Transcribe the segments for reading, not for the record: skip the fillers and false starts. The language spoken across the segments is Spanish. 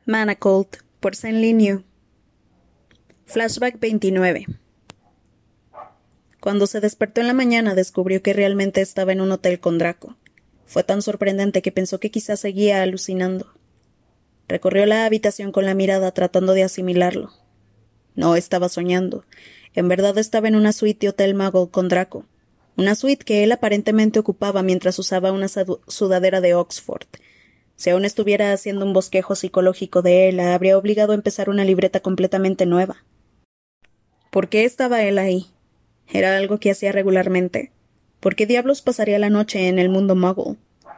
Manacled, por Zen Liu. Flashback 29. Cuando se despertó en la mañana descubrió que realmente estaba en un hotel con Draco. Fue tan sorprendente que pensó que quizás seguía alucinando. Recorrió la habitación con la mirada tratando de asimilarlo. No estaba soñando. En verdad estaba en una suite de Hotel Muggle con Draco. Una suite que él aparentemente ocupaba mientras usaba una sudadera de Oxford. Si aún estuviera haciendo un bosquejo psicológico de él, la habría obligado a empezar una libreta completamente nueva. ¿Por qué estaba él ahí? ¿Era algo que hacía regularmente? ¿Por qué diablos pasaría la noche en el mundo Muggle?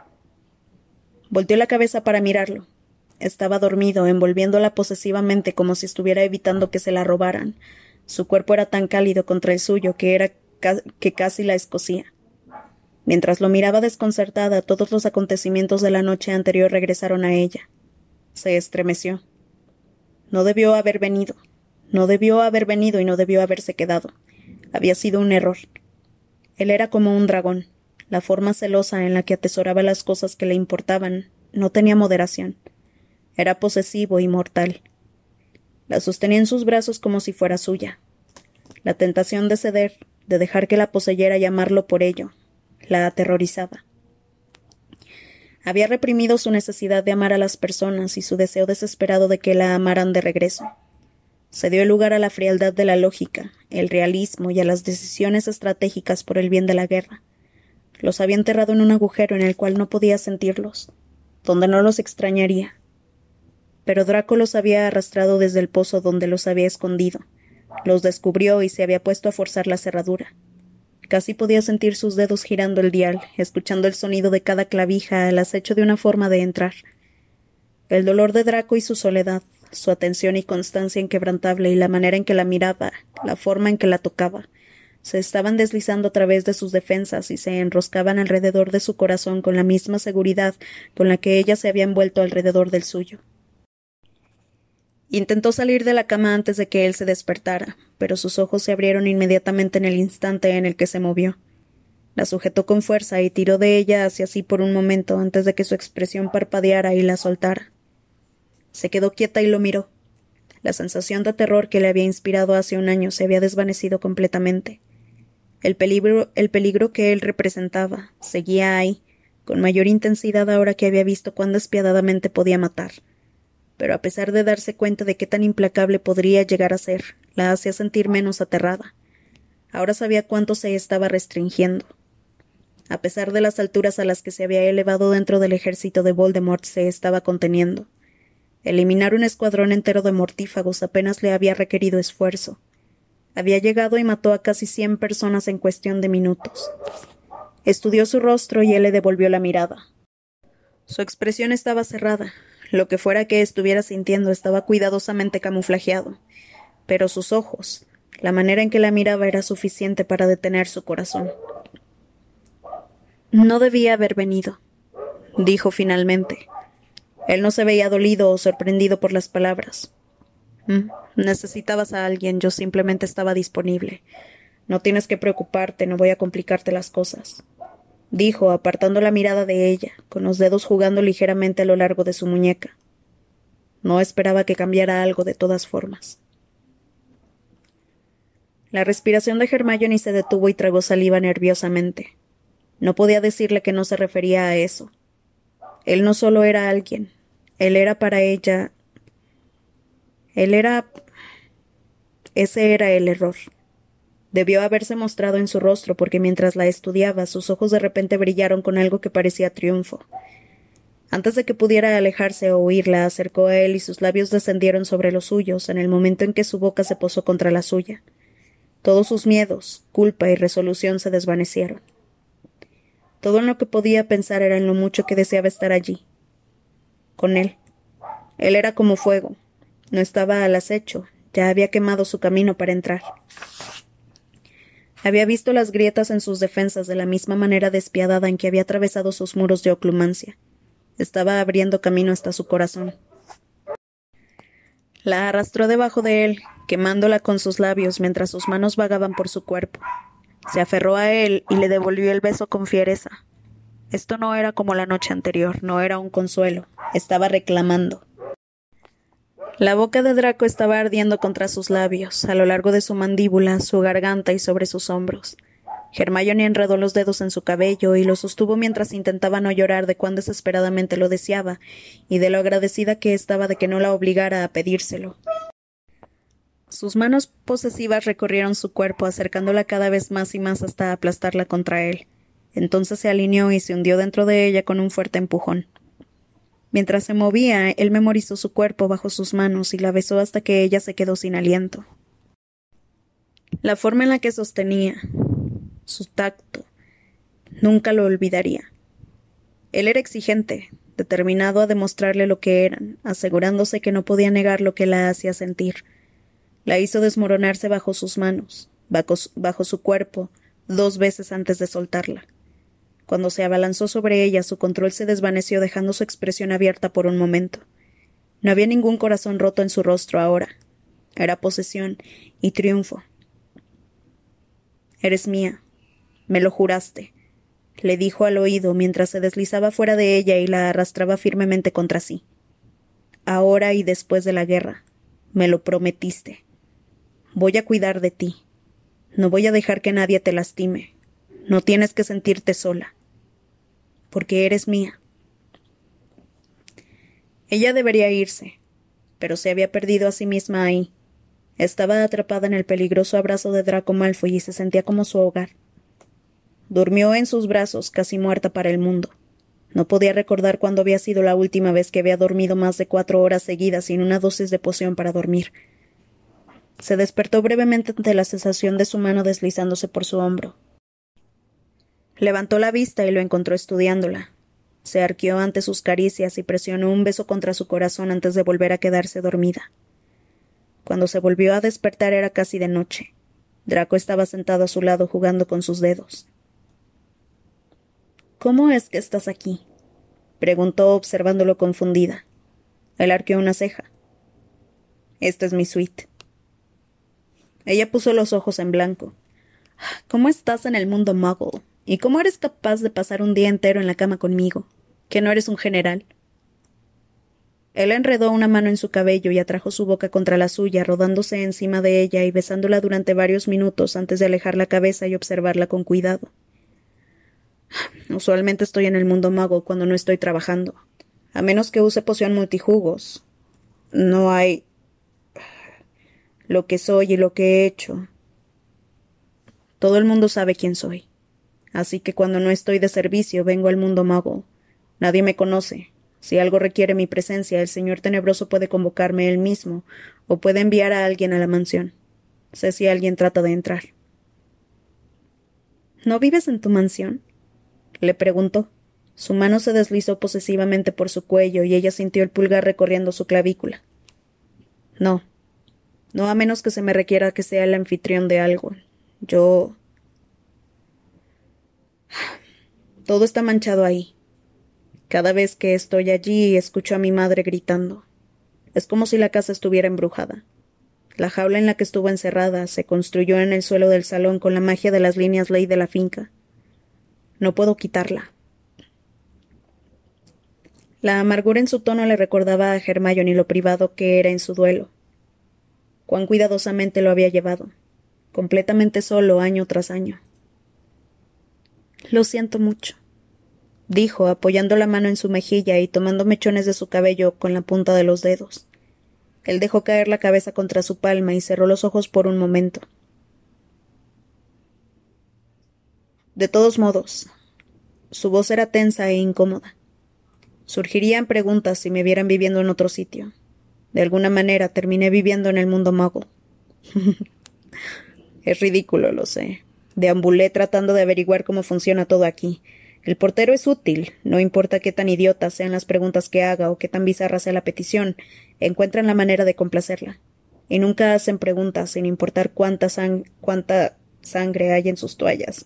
Volteó la cabeza para mirarlo. Estaba dormido, envolviéndola posesivamente como si estuviera evitando que se la robaran. Su cuerpo era tan cálido contra el suyo que casi la escocía. Mientras lo miraba desconcertada, todos los acontecimientos de la noche anterior regresaron a ella. Se estremeció. No debió haber venido. No debió haber venido y no debió haberse quedado. Había sido un error. Él era como un dragón. La forma celosa en la que atesoraba las cosas que le importaban no tenía moderación. Era posesivo y mortal. La sostenía en sus brazos como si fuera suya. La tentación de ceder, de dejar que la poseyera y amarlo por ello, la aterrorizaba. Había reprimido su necesidad de amar a las personas y su deseo desesperado de que la amaran de regreso. Se dio lugar a la frialdad de la lógica, el realismo y a las decisiones estratégicas por el bien de la guerra. Los había enterrado en un agujero en el cual no podía sentirlos, donde no los extrañaría. Pero Draco los había arrastrado desde el pozo donde los había escondido. Los descubrió y se había puesto a forzar la cerradura. Casi podía sentir sus dedos girando el dial, escuchando el sonido de cada clavija al acecho de una forma de entrar. El dolor de Draco y su soledad, su atención y constancia inquebrantable y la manera en que la miraba, la forma en que la tocaba, se estaban deslizando a través de sus defensas y se enroscaban alrededor de su corazón con la misma seguridad con la que ella se había envuelto alrededor del suyo. Intentó salir de la cama antes de que él se despertara, pero sus ojos se abrieron inmediatamente en el instante en el que se movió. La sujetó con fuerza y tiró de ella hacia sí por un momento antes de que su expresión parpadeara y la soltara. Se quedó quieta y lo miró. La sensación de terror que le había inspirado hace un año se había desvanecido completamente. El peligro que él representaba seguía ahí, con mayor intensidad ahora que había visto cuán despiadadamente podía matar. Pero a pesar de darse cuenta de qué tan implacable podría llegar a ser, la hacía sentir menos aterrada. Ahora sabía cuánto se estaba restringiendo. A pesar de las alturas a las que se había elevado dentro del ejército de Voldemort, se estaba conteniendo. Eliminar un escuadrón entero de mortífagos apenas le había requerido esfuerzo. Había llegado y mató a casi 100 personas en cuestión de minutos. Estudió su rostro y él le devolvió la mirada. Su expresión estaba cerrada. Lo que fuera que estuviera sintiendo estaba cuidadosamente camuflajeado. Pero sus ojos, la manera en que la miraba era suficiente para detener su corazón. No debía haber venido, dijo finalmente. Él no se veía dolido o sorprendido por las palabras. Necesitabas a alguien, yo simplemente estaba disponible. No tienes que preocuparte, no voy a complicarte las cosas, dijo, apartando la mirada de ella, con los dedos jugando ligeramente a lo largo de su muñeca. No esperaba que cambiara algo de todas formas. La respiración de Hermione se detuvo y tragó saliva nerviosamente. No podía decirle que no se refería a eso. Él no solo era alguien, él era para ella. Ese era el error. Debió haberse mostrado en su rostro porque mientras la estudiaba, sus ojos de repente brillaron con algo que parecía triunfo. Antes de que pudiera alejarse o huirla, acercó a él y sus labios descendieron sobre los suyos en el momento en que su boca se posó contra la suya. Todos sus miedos, culpa y resolución se desvanecieron. Todo en lo que podía pensar era en lo mucho que deseaba estar allí. Con él. Él era como fuego. No estaba al acecho. Ya había quemado su camino para entrar. Había visto las grietas en sus defensas de la misma manera despiadada en que había atravesado sus muros de oclumancia. Estaba abriendo camino hasta su corazón. La arrastró debajo de él, quemándola con sus labios mientras sus manos vagaban por su cuerpo. Se aferró a él y le devolvió el beso con fiereza. Esto no era como la noche anterior, no era un consuelo, estaba reclamando. La boca de Draco estaba ardiendo contra sus labios, a lo largo de su mandíbula, su garganta y sobre sus hombros. Hermione enredó los dedos en su cabello y lo sostuvo mientras intentaba no llorar de cuán desesperadamente lo deseaba y de lo agradecida que estaba de que no la obligara a pedírselo. Sus manos posesivas recorrieron su cuerpo, acercándola cada vez más y más hasta aplastarla contra él. Entonces se alineó y se hundió dentro de ella con un fuerte empujón. Mientras se movía, él memorizó su cuerpo bajo sus manos y la besó hasta que ella se quedó sin aliento. La forma en la que sostenía, su tacto, nunca lo olvidaría. Él era exigente, determinado a demostrarle lo que eran, asegurándose que no podía negar lo que la hacía sentir. La hizo desmoronarse bajo sus manos, bajo su cuerpo, 2 veces antes de soltarla. Cuando se abalanzó sobre ella, su control se desvaneció dejando su expresión abierta por un momento. No había ningún corazón roto en su rostro ahora. Era posesión y triunfo. «Eres mía. Me lo juraste», le dijo al oído mientras se deslizaba fuera de ella y la arrastraba firmemente contra sí. «Ahora y después de la guerra. Me lo prometiste. Voy a cuidar de ti. No voy a dejar que nadie te lastime. No tienes que sentirte sola. Porque eres mía». Ella debería irse, pero se había perdido a sí misma ahí. Estaba atrapada en el peligroso abrazo de Draco Malfoy y se sentía como su hogar. Durmió en sus brazos, casi muerta para el mundo. No podía recordar cuándo había sido la última vez que había dormido más de 4 horas seguidas sin una dosis de poción para dormir. Se despertó brevemente ante la sensación de su mano deslizándose por su hombro. Levantó la vista y lo encontró estudiándola. Se arqueó ante sus caricias y presionó un beso contra su corazón antes de volver a quedarse dormida. Cuando se volvió a despertar era casi de noche. Draco estaba sentado a su lado jugando con sus dedos. «¿Cómo es que estás aquí?», preguntó observándolo confundida. Él arqueó una ceja. «Esta es mi suite». Ella puso los ojos en blanco. «¿Cómo estás en el mundo muggle? ¿Y cómo eres capaz de pasar un día entero en la cama conmigo? ¿Que no eres un general?». Él enredó una mano en su cabello y atrajo su boca contra la suya, rodándose encima de ella y besándola durante varios minutos antes de alejar la cabeza y observarla con cuidado. «Usualmente estoy en el mundo mago cuando no estoy trabajando, a menos que use poción multijugos. No hay lo que soy y lo que he hecho. Todo el mundo sabe quién soy. Así que cuando no estoy de servicio vengo al mundo mago. Nadie me conoce. Si algo requiere mi presencia, el señor tenebroso puede convocarme él mismo, o puede enviar a alguien a la mansión. Sé si alguien trata de entrar». «¿No vives en tu mansión?», le preguntó. Su mano se deslizó posesivamente por su cuello y ella sintió el pulgar recorriendo su clavícula. «No. No a menos que se me requiera que sea el anfitrión de algo. Yo... Todo está manchado ahí. Cada vez que estoy allí escucho a mi madre gritando. Es como si la casa estuviera embrujada. La jaula en la que estuvo encerrada se construyó en el suelo del salón con la magia de las líneas ley de la finca. No puedo quitarla». La amargura en su tono le recordaba a Hermione lo privado que era en su duelo. Cuán cuidadosamente lo había llevado, completamente solo año tras año. «Lo siento mucho», dijo, apoyando la mano en su mejilla y tomando mechones de su cabello con la punta de los dedos. Él dejó caer la cabeza contra su palma y cerró los ojos por un momento. De todos modos, su voz era tensa e incómoda. Surgirían preguntas si me vieran viviendo en otro sitio. De alguna manera terminé viviendo en el mundo mago. Es ridículo, lo sé. Deambulé tratando de averiguar cómo funciona todo aquí. El portero es útil, no importa qué tan idiotas sean las preguntas que haga o qué tan bizarra sea la petición, encuentran la manera de complacerla. Y nunca hacen preguntas sin importar cuánta sangre hay en sus toallas.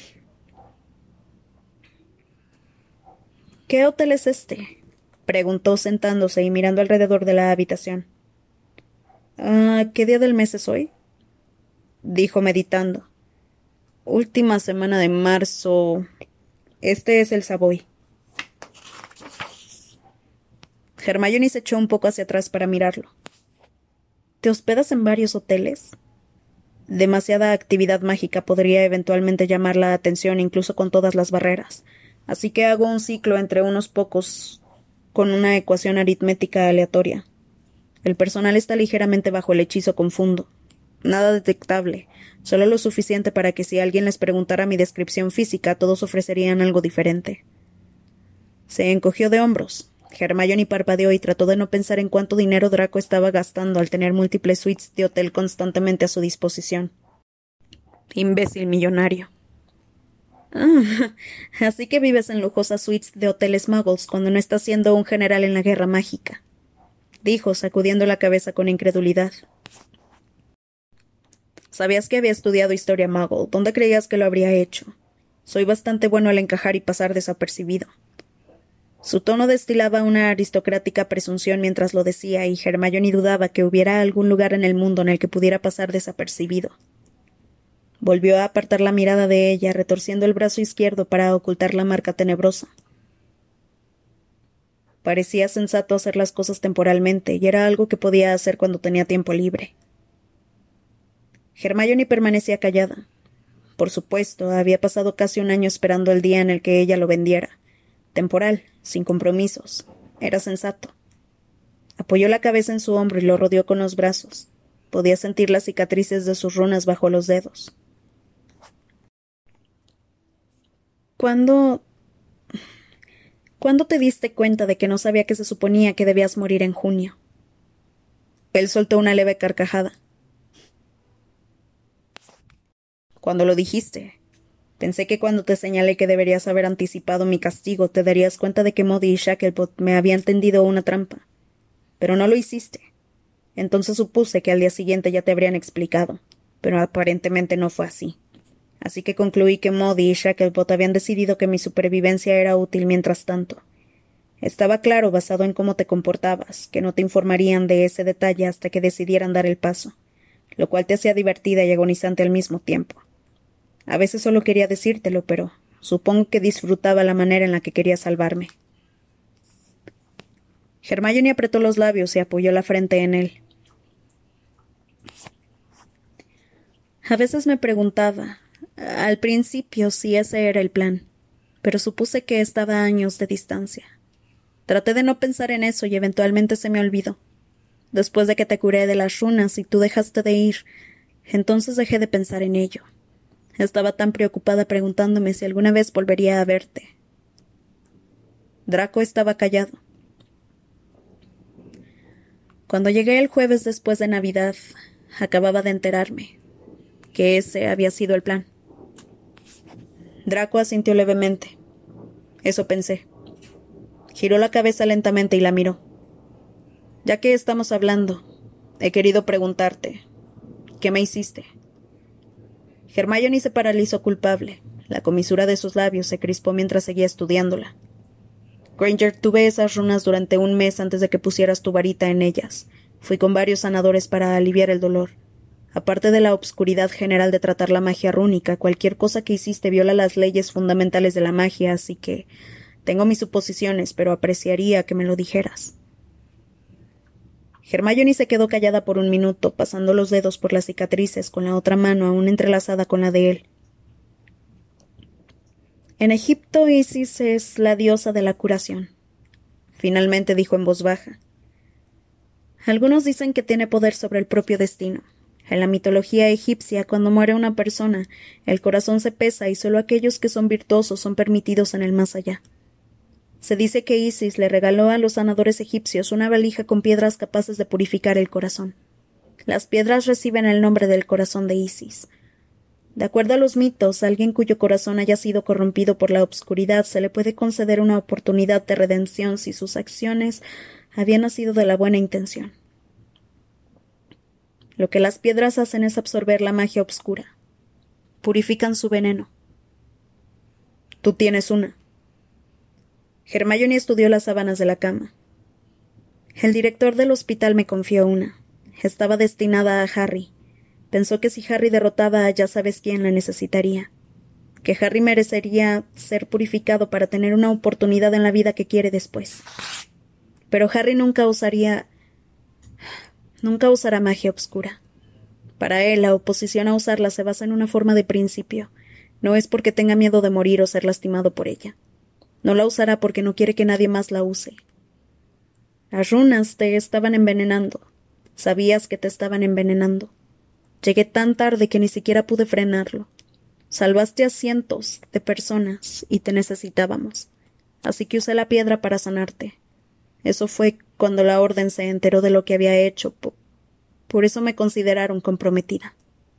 «¿Qué hotel es este?», preguntó sentándose y mirando alrededor de la habitación. «¿Qué día del mes es hoy?», dijo meditando. «Última semana de marzo. Este es el Savoy». Hermione se echó un poco hacia atrás para mirarlo. ¿Te hospedas en varios hoteles? Demasiada actividad mágica podría eventualmente llamar la atención incluso con todas las barreras, así que hago un ciclo entre unos pocos con una ecuación aritmética aleatoria. El personal está ligeramente bajo el hechizo confundo. Nada detectable, solo lo suficiente para que si alguien les preguntara mi descripción física, todos ofrecerían algo diferente. Se encogió de hombros. Hermione parpadeó y trató de no pensar en cuánto dinero Draco estaba gastando al tener múltiples suites de hotel constantemente a su disposición. Imbécil millonario. Ah, así que vives en lujosas suites de hoteles muggles cuando no estás siendo un general en la guerra mágica, dijo, sacudiendo la cabeza con incredulidad. Sabías que había estudiado historia muggle. ¿Dónde creías que lo habría hecho? Soy bastante bueno al encajar y pasar desapercibido. Su tono destilaba una aristocrática presunción mientras lo decía, y Hermione dudaba que hubiera algún lugar en el mundo en el que pudiera pasar desapercibido. Volvió a apartar la mirada de ella, retorciendo el brazo izquierdo para ocultar la marca tenebrosa. Parecía sensato hacer las cosas temporalmente, y era algo que podía hacer cuando tenía tiempo libre. Hermione permanecía callada. Por supuesto, había pasado casi un año esperando el día en el que ella lo vendiera. Temporal, sin compromisos. Era sensato. Apoyó la cabeza en su hombro y lo rodeó con los brazos. Podía sentir las cicatrices de sus runas bajo los dedos. ¿Cuándo te diste cuenta de que no sabía que se suponía que debías morir en junio? Él soltó una leve carcajada. Cuando lo dijiste. Pensé que cuando te señalé que deberías haber anticipado mi castigo, te darías cuenta de que Modi y Shacklebolt me habían tendido una trampa. Pero no lo hiciste. Entonces supuse que al día siguiente ya te habrían explicado, pero aparentemente no fue así. Así que concluí que Modi y Shacklebolt habían decidido que mi supervivencia era útil mientras tanto. Estaba claro, basado en cómo te comportabas, que no te informarían de ese detalle hasta que decidieran dar el paso, lo cual te hacía divertida y agonizante al mismo tiempo. A veces solo quería decírtelo, pero supongo que disfrutaba la manera en la que quería salvarme. Hermione apretó los labios y apoyó la frente en él. A veces me preguntaba, al principio, si ese era el plan, pero supuse que estaba a años de distancia. Traté de no pensar en eso y eventualmente se me olvidó. Después de que te curé de las runas y tú dejaste de ir, entonces dejé de pensar en ello. Estaba tan preocupada preguntándome si alguna vez volvería a verte. Draco estaba callado. Cuando llegué el jueves después de Navidad, acababa de enterarme que ese había sido el plan. Draco asintió levemente. Eso pensé. Giró la cabeza lentamente y la miró. Ya que estamos hablando, he querido preguntarte, ¿qué me hiciste? Hermione se paralizó culpable. La comisura de sus labios se crispó mientras seguía estudiándola. Granger, tuve esas runas durante un mes antes de que pusieras tu varita en ellas. Fui con varios sanadores para aliviar el dolor. Aparte de la obscuridad general de tratar la magia rúnica, cualquier cosa que hiciste viola las leyes fundamentales de la magia, así que tengo mis suposiciones, pero apreciaría que me lo dijeras. Hermione se quedó callada por un minuto, pasando los dedos por las cicatrices con la otra mano aún entrelazada con la de él. En Egipto, Isis es la diosa de la curación. Finalmente dijo en voz baja. Algunos dicen que tiene poder sobre el propio destino. En la mitología egipcia, cuando muere una persona, el corazón se pesa y solo aquellos que son virtuosos son permitidos en el más allá. Se dice que Isis le regaló a los sanadores egipcios una valija con piedras capaces de purificar el corazón. Las piedras reciben el nombre del corazón de Isis. De acuerdo a los mitos, a alguien cuyo corazón haya sido corrompido por la obscuridad se le puede conceder una oportunidad de redención si sus acciones habían nacido de la buena intención. Lo que las piedras hacen es absorber la magia oscura. Purifican su veneno. Tú tienes una. Hermione estudió las sábanas de la cama. El director del hospital me confió una. Estaba destinada a Harry. Pensó que si Harry derrotaba a ya sabes quién la necesitaría. Que Harry merecería ser purificado para tener una oportunidad en la vida que quiere después. Pero Harry nunca osaría... Nunca usará magia oscura. Para él, la oposición a usarla se basa en una forma de principio. No es porque tenga miedo de morir o ser lastimado por ella. No la usará porque no quiere que nadie más la use. Las runas te estaban envenenando. Sabías que te estaban envenenando. Llegué tan tarde que ni siquiera pude frenarlo. Salvaste a cientos de personas y te necesitábamos. Así que usé la piedra para sanarte. Eso fue cuando la orden se enteró de lo que había hecho. Por eso me consideraron comprometida.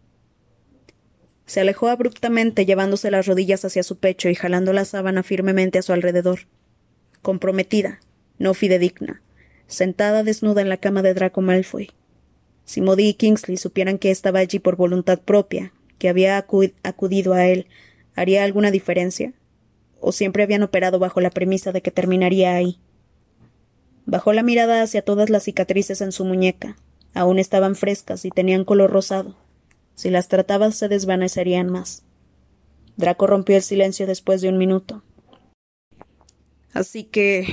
Se alejó abruptamente, llevándose las rodillas hacia su pecho y jalando la sábana firmemente a su alrededor. Comprometida, no fidedigna, sentada desnuda en la cama de Draco Malfoy. Si Modi y Kingsley supieran que estaba allí por voluntad propia, que había acudido a él, ¿haría alguna diferencia? ¿O siempre habían operado bajo la premisa de que terminaría ahí? Bajó la mirada hacia todas las cicatrices en su muñeca. Aún estaban frescas y tenían color rosado. Si las trataba se desvanecerían más. Draco rompió el silencio después de un minuto. Así que,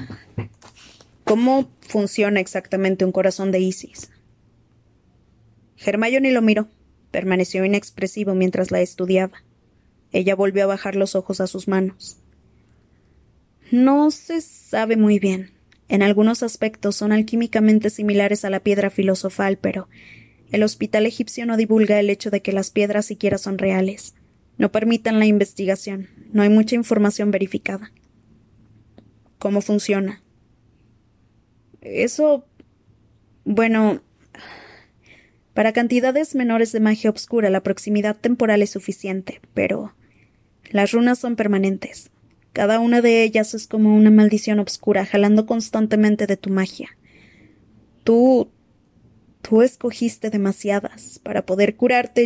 ¿cómo funciona exactamente un corazón de Isis? Hermione lo miró. Permaneció inexpresivo mientras la estudiaba. Ella volvió a bajar los ojos a sus manos. No se sabe muy bien. En algunos aspectos son alquímicamente similares a la piedra filosofal, pero el hospital egipcio no divulga el hecho de que las piedras siquiera son reales. No permitan la investigación. No hay mucha información verificada. ¿Cómo funciona? Eso... Bueno... Para cantidades menores de magia oscura la proximidad temporal es suficiente, pero las runas son permanentes. Cada una de ellas es como una maldición oscura, jalando constantemente de tu magia. Tú escogiste demasiadas. Para poder curarte,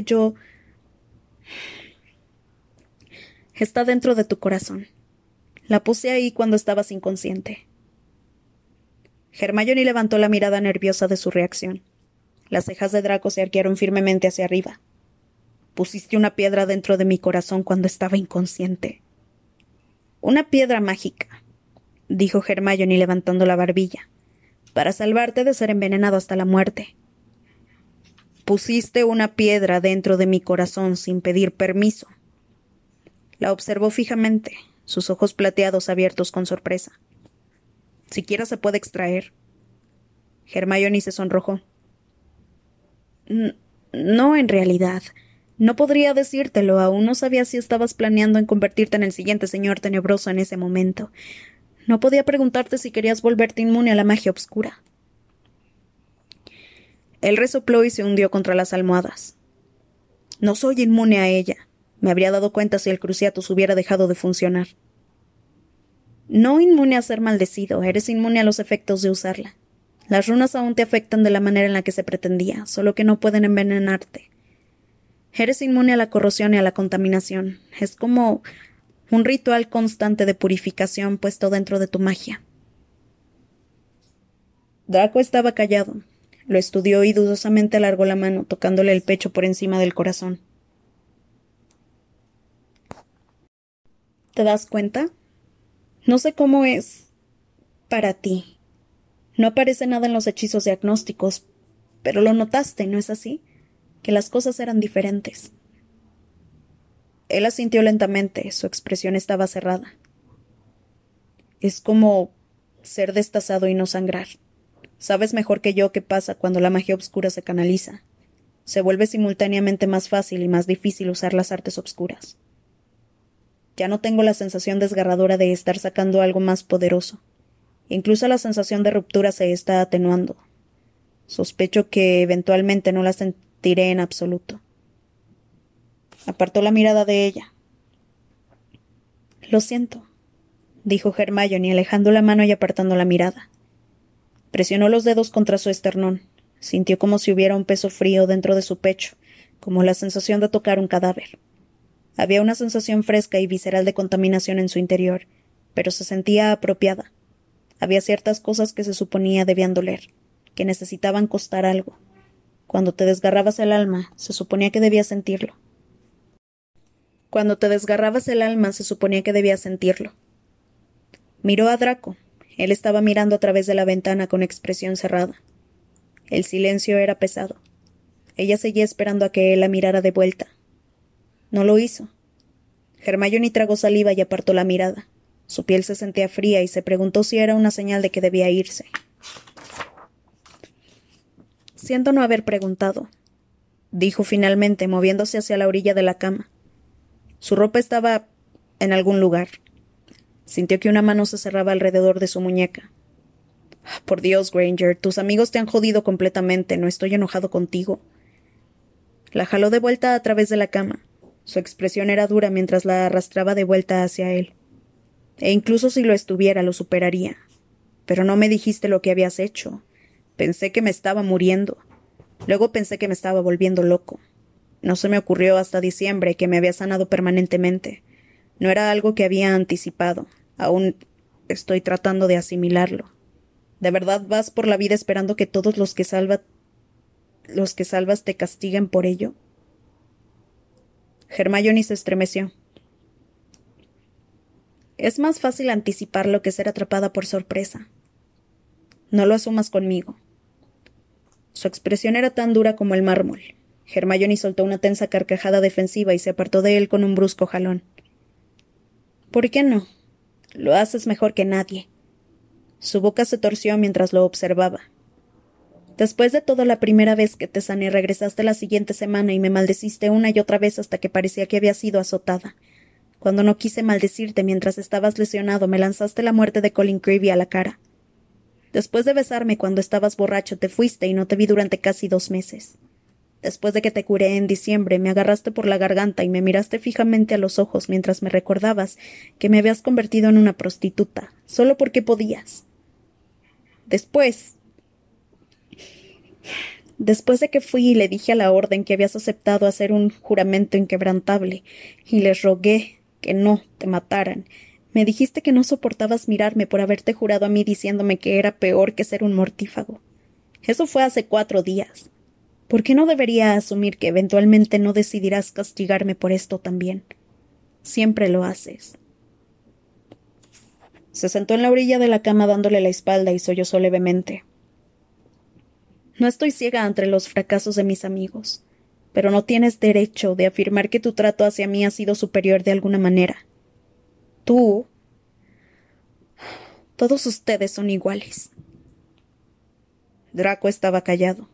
Está dentro de tu corazón. La puse ahí cuando estabas inconsciente. Hermione levantó la mirada nerviosa de su reacción. Las cejas de Draco se arquearon firmemente hacia arriba. Pusiste una piedra dentro de mi corazón cuando estaba inconsciente. Una piedra mágica, dijo Hermione levantando la barbilla, para salvarte de ser envenenado hasta la muerte. Pusiste una piedra dentro de mi corazón sin pedir permiso. La observó fijamente, sus ojos plateados abiertos con sorpresa. ¿Siquiera se puede extraer? Hermione se sonrojó. No, en realidad. No podría decírtelo, aún no sabía si estabas planeando en convertirte en el siguiente señor tenebroso en ese momento. No podía preguntarte si querías volverte inmune a la magia oscura. Él resopló y se hundió contra las almohadas. No soy inmune a ella. Me habría dado cuenta si el Cruciatus hubiera dejado de funcionar. No inmune a ser maldecido, eres inmune a los efectos de usarla. Las runas aún te afectan de la manera en la que se pretendía, solo que no pueden envenenarte. Eres inmune a la corrosión y a la contaminación. Es como un ritual constante de purificación puesto dentro de tu magia. Draco estaba callado. Lo estudió y dudosamente alargó la mano, tocándole el pecho por encima del corazón. ¿Te das cuenta? No sé cómo es para ti. No aparece nada en los hechizos diagnósticos, pero lo notaste, ¿no es así? Que las cosas eran diferentes. Él asintió lentamente, su expresión estaba cerrada. Es como ser destazado y no sangrar. Sabes mejor que yo qué pasa cuando la magia oscura se canaliza. Se vuelve simultáneamente más fácil y más difícil usar las artes oscuras. Ya no tengo la sensación desgarradora de estar sacando algo más poderoso. Incluso la sensación de ruptura se está atenuando. Sospecho que eventualmente no la sentiré en absoluto. Apartó la mirada de ella. Lo siento, dijo Hermione, alejando la mano y apartando la mirada. Presionó los dedos contra su esternón. Sintió como si hubiera un peso frío dentro de su pecho, como la sensación de tocar un cadáver. Había una sensación fresca y visceral de contaminación en su interior, pero se sentía apropiada. Había ciertas cosas que se suponía debían doler, que necesitaban costar algo. Cuando te desgarrabas el alma, se suponía que debías sentirlo. Miró a Draco. Él estaba mirando a través de la ventana con expresión cerrada. El silencio era pesado. Ella seguía esperando a que él la mirara de vuelta. No lo hizo. Hermione tragó saliva y apartó la mirada. Su piel se sentía fría y se preguntó si era una señal de que debía irse. Siento no haber preguntado, dijo finalmente, moviéndose hacia la orilla de la cama. Su ropa estaba en algún lugar. Sintió que una mano se cerraba alrededor de su muñeca. Por Dios, Granger, tus amigos te han jodido completamente. No estoy enojado contigo. La jaló de vuelta a través de la cama. Su expresión era dura mientras la arrastraba de vuelta hacia él. E incluso si lo estuviera, lo superaría. Pero no me dijiste lo que habías hecho. Pensé que me estaba muriendo. Luego pensé que me estaba volviendo loco. No se me ocurrió hasta diciembre que me había sanado permanentemente. No era algo que había anticipado. Aún estoy tratando de asimilarlo. ¿De verdad vas por la vida esperando que todos los que salvas te castiguen por ello? Hermione se estremeció. Es más fácil anticiparlo que ser atrapada por sorpresa. No lo asumas conmigo. Su expresión era tan dura como el mármol. Hermione soltó una tensa carcajada defensiva y se apartó de él con un brusco jalón. ¿Por qué no? Lo haces mejor que nadie. Su boca se torció mientras lo observaba. Después de todo, la primera vez que te sané, regresaste la siguiente semana y me maldeciste una y otra vez hasta que parecía que había sido azotada. Cuando no quise maldecirte mientras estabas lesionado, me lanzaste la muerte de Colin Creevy a la cara. Después de besarme cuando estabas borracho, te fuiste y no te vi durante casi 2 meses. Después de que te curé en diciembre, me agarraste por la garganta y me miraste fijamente a los ojos mientras me recordabas que me habías convertido en una prostituta, solo porque podías. Después de que fui y le dije a la orden que habías aceptado hacer un juramento inquebrantable, y les rogué que no te mataran, me dijiste que no soportabas mirarme por haberte jurado a mí diciéndome que era peor que ser un mortífago. Eso fue hace 4 días. ¿Por qué no debería asumir que eventualmente no decidirás castigarme por esto también? Siempre lo haces. Se sentó en la orilla de la cama dándole la espalda y sollozó levemente. No estoy ciega ante los fracasos de mis amigos, pero no tienes derecho de afirmar que tu trato hacia mí ha sido superior de alguna manera. Tú... Todos ustedes son iguales. Draco estaba callado.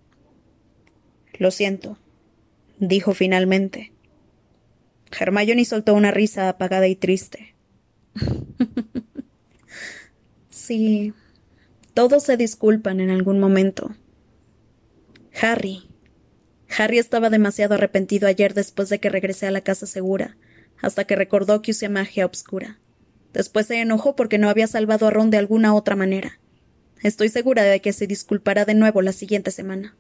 Lo siento, dijo finalmente. Hermione soltó una risa apagada y triste. Sí, todos se disculpan en algún momento. Harry estaba demasiado arrepentido ayer después de que regresé a la casa segura, hasta que recordó que usé magia obscura. Después se enojó porque no había salvado a Ron de alguna otra manera. Estoy segura de que se disculpará de nuevo la siguiente semana.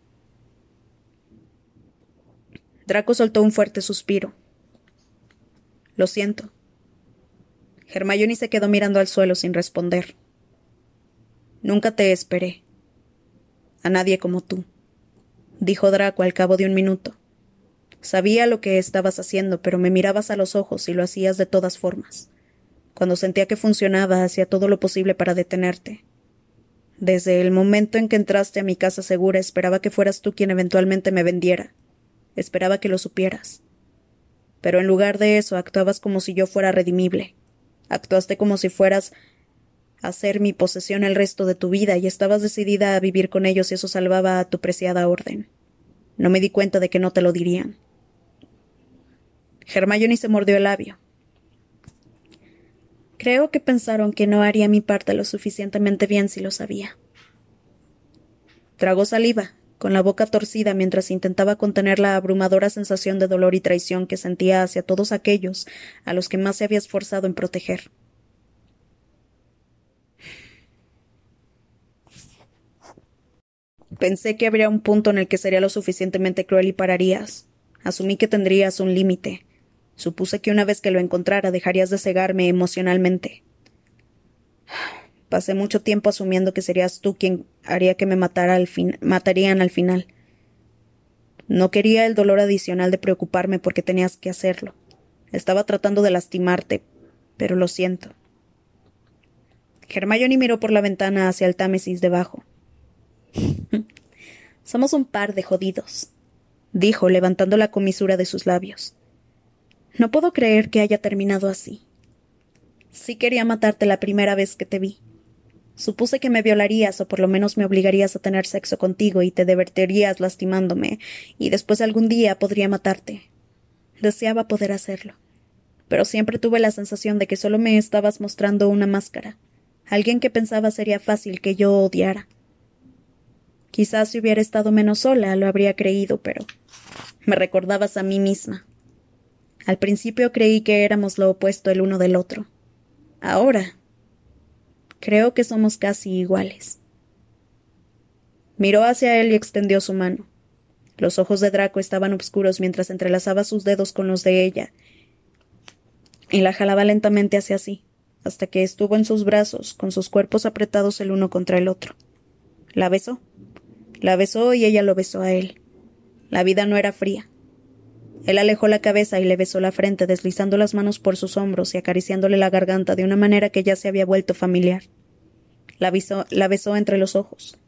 Draco soltó un fuerte suspiro. Lo siento. Hermione se quedó mirando al suelo sin responder. Nunca te esperé. A nadie como tú, dijo Draco al cabo de un minuto. Sabía lo que estabas haciendo, pero me mirabas a los ojos y lo hacías de todas formas. Cuando sentía que funcionaba, hacía todo lo posible para detenerte. Desde el momento en que entraste a mi casa segura, esperaba que fueras tú quien eventualmente me vendiera. Esperaba que lo supieras. Pero en lugar de eso, actuabas como si yo fuera redimible. Actuaste como si fueras a ser mi posesión el resto de tu vida y estabas decidida a vivir con ellos y eso salvaba a tu preciada orden. No me di cuenta de que no te lo dirían. Hermione se mordió el labio. Creo que pensaron que no haría mi parte lo suficientemente bien si lo sabía. Tragó saliva, con la boca torcida mientras intentaba contener la abrumadora sensación de dolor y traición que sentía hacia todos aquellos a los que más se había esforzado en proteger. Pensé que habría un punto en el que sería lo suficientemente cruel y pararías. Asumí que tendrías un límite. Supuse que una vez que lo encontrara dejarías de cegarme emocionalmente. Pasé mucho tiempo asumiendo que serías tú quien haría que me matarían al final. No quería el dolor adicional de preocuparme porque tenías que hacerlo. Estaba tratando de lastimarte, pero lo siento. Hermione miró por la ventana hacia el Támesis debajo. Somos un par de jodidos, dijo, levantando la comisura de sus labios. No puedo creer que haya terminado así. Sí quería matarte la primera vez que te vi. Supuse que me violarías o por lo menos me obligarías a tener sexo contigo y te divertirías lastimándome, y después algún día podría matarte. Deseaba poder hacerlo. Pero siempre tuve la sensación de que solo me estabas mostrando una máscara, alguien que pensaba sería fácil que yo odiara. Quizás si hubiera estado menos sola lo habría creído, pero me recordabas a mí misma. Al principio creí que éramos lo opuesto el uno del otro. Ahora creo que somos casi iguales. Miró hacia él y extendió su mano. Los ojos de Draco estaban oscuros mientras entrelazaba sus dedos con los de ella, y la jalaba lentamente hacia sí, hasta que estuvo en sus brazos, con sus cuerpos apretados el uno contra el otro. La besó. La besó y ella lo besó a él. La vida no era fría. Él alejó la cabeza y le besó la frente, deslizando las manos por sus hombros y acariciándole la garganta de una manera que ya se había vuelto familiar. La besó entre los ojos.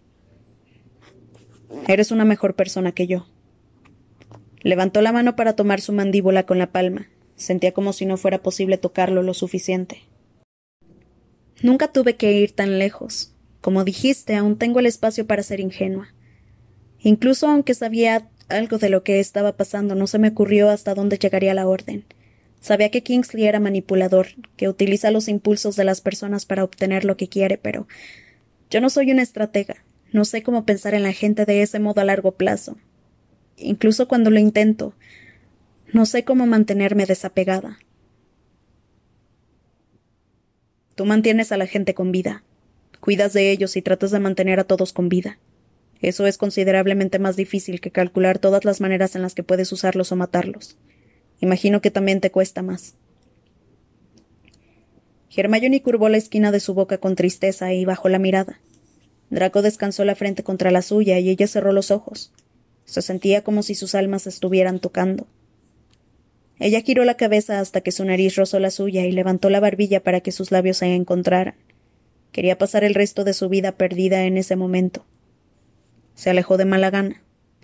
Eres una mejor persona que yo. Levantó la mano para tomar su mandíbula con la palma. Sentía como si no fuera posible tocarlo lo suficiente. Nunca tuve que ir tan lejos. Como dijiste, aún tengo el espacio para ser ingenua. Incluso aunque sabía algo de lo que estaba pasando, no se me ocurrió hasta dónde llegaría la orden. Sabía que Kingsley era manipulador, que utiliza los impulsos de las personas para obtener lo que quiere, pero yo no soy una estratega. No sé cómo pensar en la gente de ese modo a largo plazo. Incluso cuando lo intento, no sé cómo mantenerme desapegada. Tú mantienes a la gente con vida. Cuidas de ellos y tratas de mantener a todos con vida. Eso es considerablemente más difícil que calcular todas las maneras en las que puedes usarlos o matarlos. Imagino que también te cuesta más. Hermione curvó la esquina de su boca con tristeza y bajó la mirada. Draco descansó la frente contra la suya y ella cerró los ojos. Se sentía como si sus almas se estuvieran tocando. Ella giró la cabeza hasta que su nariz rozó la suya y levantó la barbilla para que sus labios se encontraran. Quería pasar el resto de su vida perdida en ese momento. Se alejó de mala gana.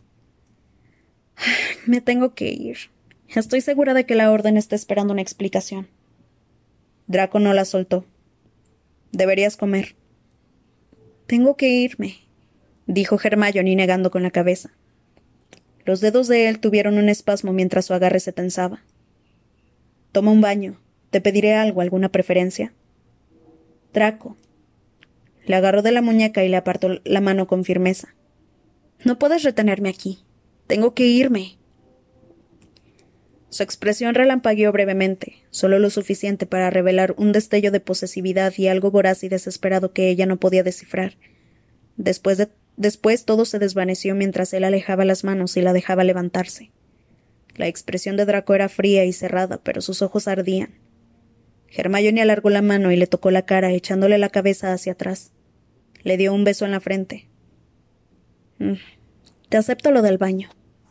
Me tengo que ir. Estoy segura de que la Orden está esperando una explicación. Draco no la soltó. Deberías comer. Tengo que irme, dijo Hermione negando con la cabeza. Los dedos de él tuvieron un espasmo mientras su agarre se tensaba. Toma un baño. Te pediré algo, ¿alguna preferencia? Draco. Le agarró de la muñeca y le apartó la mano con firmeza. No puedes retenerme aquí. Tengo que irme. Su expresión relampagueó brevemente, solo lo suficiente para revelar un destello de posesividad y algo voraz y desesperado que ella no podía descifrar. Después todo se desvaneció mientras él alejaba las manos y la dejaba levantarse. La expresión de Draco era fría y cerrada, pero sus ojos ardían. Hermione alargó la mano y le tocó la cara, echándole la cabeza hacia atrás. Le dio un beso en la frente. Te acepto lo del baño.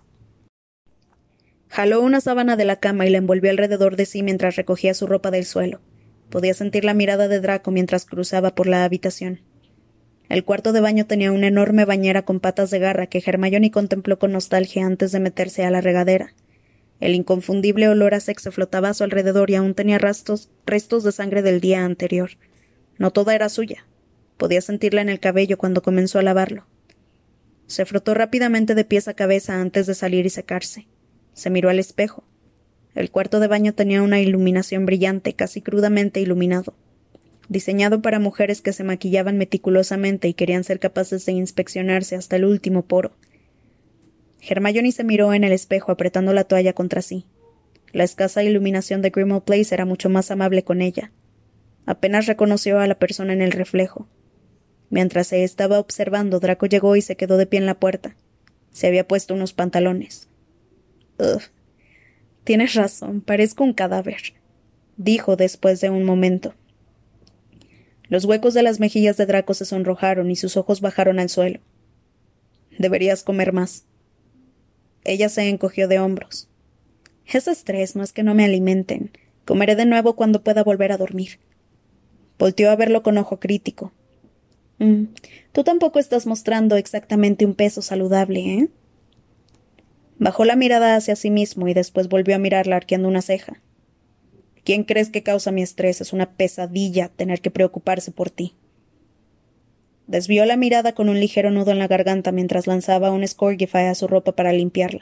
Jaló una sábana de la cama y la envolvió alrededor de sí mientras recogía su ropa del suelo. Podía sentir la mirada de Draco mientras cruzaba por la habitación. El cuarto de baño tenía una enorme bañera con patas de garra que Hermione contempló con nostalgia antes de meterse a la regadera. El inconfundible olor a sexo flotaba a su alrededor y aún tenía restos de sangre del día anterior. No toda era suya. Podía sentirla en el cabello cuando comenzó a lavarlo. Se frotó rápidamente de pies a cabeza antes de salir y secarse. Se miró al espejo. El cuarto de baño tenía una iluminación brillante, casi crudamente iluminado, diseñado para mujeres que se maquillaban meticulosamente y querían ser capaces de inspeccionarse hasta el último poro. Hermione se miró en el espejo apretando la toalla contra sí. La escasa iluminación de Grimmauld Place era mucho más amable con ella. Apenas reconoció a la persona en el reflejo. Mientras se estaba observando, Draco llegó y se quedó de pie en la puerta. Se había puesto unos pantalones. Ugh. Tienes razón, parezco un cadáver, dijo después de un momento. Los huecos de las mejillas de Draco se sonrojaron y sus ojos bajaron al suelo. Deberías comer más. Ella se encogió de hombros. Es estrés, no es que no me alimenten. Comeré de nuevo cuando pueda volver a dormir. Volteó a verlo con ojo crítico. Mm, Tú tampoco estás mostrando exactamente un peso saludable, ¿eh? Bajó la mirada hacia sí mismo y después volvió a mirarla arqueando una ceja. ¿Quién crees que causa mi estrés? Es una pesadilla tener que preocuparse por ti. Desvió la mirada con un ligero nudo en la garganta mientras lanzaba un Scourgify a su ropa para limpiarla.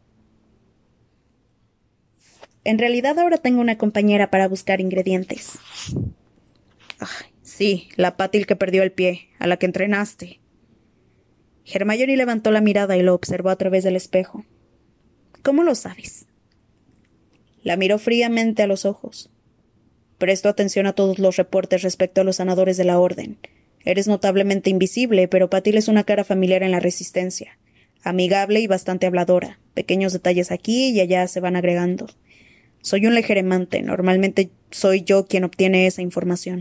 En realidad ahora tengo una compañera para buscar ingredientes. Ay, sí, la Patil que perdió el pie, a la que entrenaste. Hermione levantó la mirada y lo observó a través del espejo. ¿Cómo lo sabes? La miró fríamente a los ojos. Prestó atención a todos los reportes respecto a los sanadores de la Orden. Eres notablemente invisible, pero Patil es una cara familiar en la Resistencia. Amigable y bastante habladora. Pequeños detalles aquí y allá se van agregando. Soy un legeremante. Normalmente soy yo quien obtiene esa información.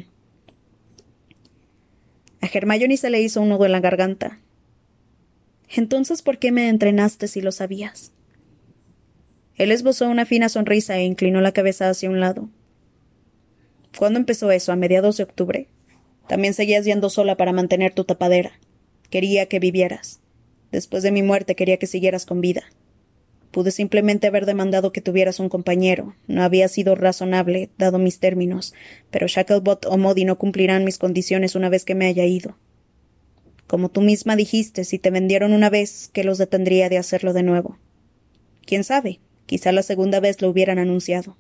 A Hermione se le hizo un nudo en la garganta. Entonces, ¿por qué me entrenaste si lo sabías? Él esbozó una fina sonrisa e inclinó la cabeza hacia un lado. ¿Cuándo empezó eso? ¿A mediados de octubre? También seguías yendo sola para mantener tu tapadera. Quería que vivieras. Después de mi muerte quería que siguieras con vida. Pude simplemente haber demandado que tuvieras un compañero. No había sido razonable, dado mis términos, pero Shacklebot o Modi no cumplirán mis condiciones una vez que me haya ido. Como tú misma dijiste, si te vendieron una vez, ¿qué los detendría de hacerlo de nuevo? ¿Quién sabe? Quizá la segunda vez lo hubieran anunciado.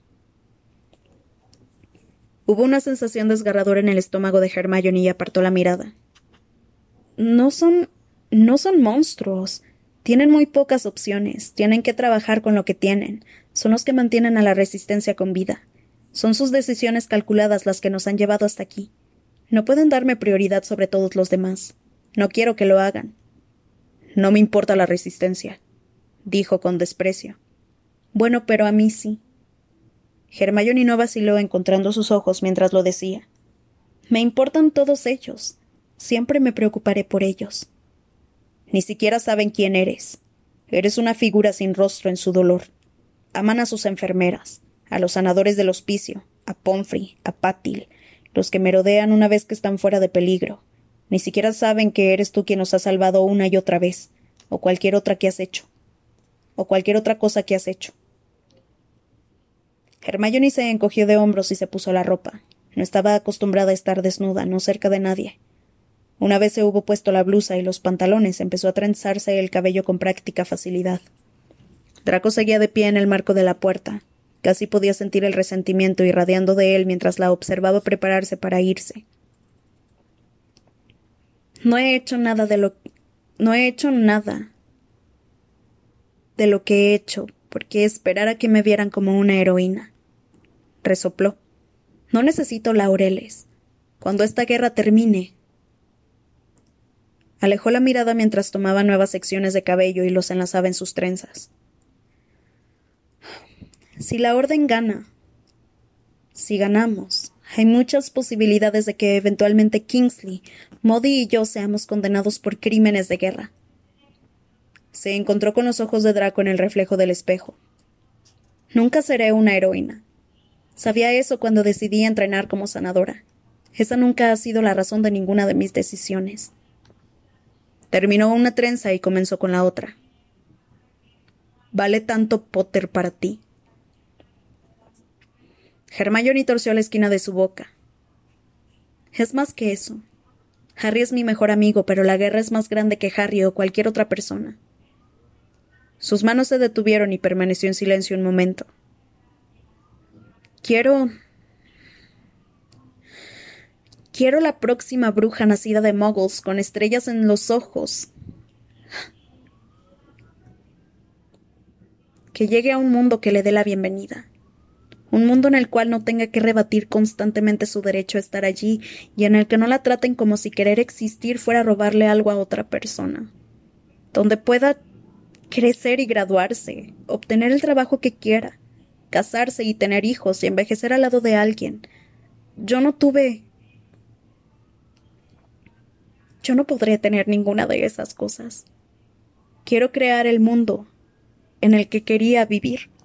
Hubo una sensación desgarradora en el estómago de Hermione y apartó la mirada. No son monstruos. Tienen muy pocas opciones. Tienen que trabajar con lo que tienen. Son los que mantienen a la Resistencia con vida. Son sus decisiones calculadas las que nos han llevado hasta aquí. No pueden darme prioridad sobre todos los demás. No quiero que lo hagan. No me importa la Resistencia, dijo con desprecio. Bueno, pero a mí sí. Hermione no vaciló encontrando sus ojos mientras lo decía. Me importan todos ellos. Siempre me preocuparé por ellos. Ni siquiera saben quién eres. Eres una figura sin rostro en su dolor. Aman a sus enfermeras, a los sanadores del hospicio, a Pomfrey, a Patil, los que merodean una vez que están fuera de peligro. Ni siquiera saben que eres tú quien nos ha salvado una y otra vez, o cualquier otra que has hecho, o cualquier otra cosa que has hecho. Hermione se encogió de hombros y se puso la ropa. No estaba acostumbrada a estar desnuda, no cerca de nadie. Una vez se hubo puesto la blusa y los pantalones, empezó a trenzarse el cabello con práctica facilidad. Draco seguía de pie en el marco de la puerta. Casi podía sentir el resentimiento irradiando de él mientras la observaba prepararse para irse. No he hecho nada de lo que he hecho, porque esperar a que me vieran como una heroína. Resopló. No necesito laureles. Cuando esta guerra termine. Alejó la mirada mientras tomaba nuevas secciones de cabello y los enlazaba en sus trenzas. Si la Orden gana, si ganamos, hay muchas posibilidades de que eventualmente Kingsley, Modi y yo seamos condenados por crímenes de guerra. Se encontró con los ojos de Draco en el reflejo del espejo. Nunca seré una heroína. Sabía eso cuando decidí entrenar como sanadora. Esa nunca ha sido la razón de ninguna de mis decisiones. Terminó una trenza y comenzó con la otra. ¿Vale tanto Potter para ti? Hermione torció la esquina de su boca. Es más que eso. Harry es mi mejor amigo, pero la guerra es más grande que Harry o cualquier otra persona. Sus manos se detuvieron y permaneció en silencio un momento. Quiero la próxima bruja nacida de muggles con estrellas en los ojos. Que llegue a un mundo que le dé la bienvenida. Un mundo en el cual no tenga que rebatir constantemente su derecho a estar allí y en el que no la traten como si querer existir fuera robarle algo a otra persona. Donde pueda crecer y graduarse, obtener el trabajo que quiera, casarse y tener hijos y envejecer al lado de alguien. Yo no podré tener ninguna de esas cosas. Quiero crear el mundo en el que quería vivir.